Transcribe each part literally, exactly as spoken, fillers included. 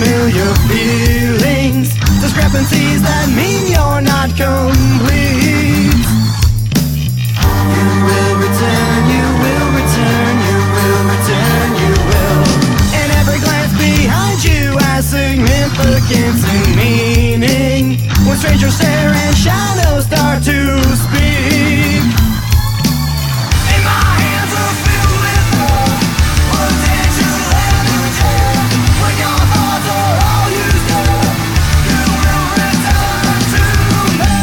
familiar feelings, discrepancies that mean you're not complete. You will return, you will return, you will return, you will. And every glance behind you has significance and meaning. When strangers stare and shadows start to speak. And my hands are filled with love, potential energy. When your thoughts are all used up, you will return to me.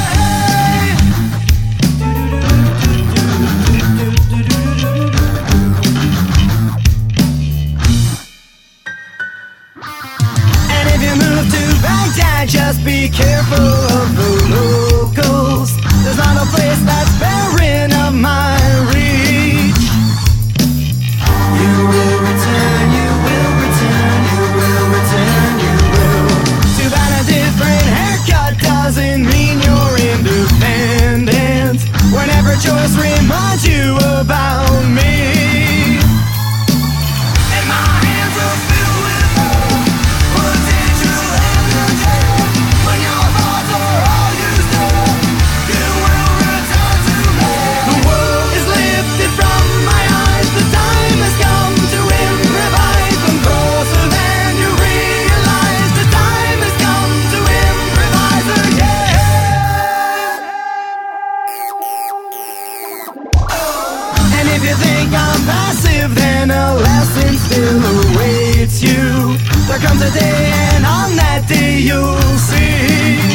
And if you move to Baghdad, just be careful of the locals. There's not a place that's barren of my reach. You will return, you will return, you will return, you will. Too bad a different haircut doesn't mean you're independent. Whenever choice reminds you about me. And my hands are filled with love, potential energy. When your thoughts are all used up, you will return to me. The world is lifted from my eyes. The time has come to improvise. I'm closer than you realize. The time has come to improvise again. And if you think I'm passive, then a lesson still awaits you. There comes a day, and on that day you'll see.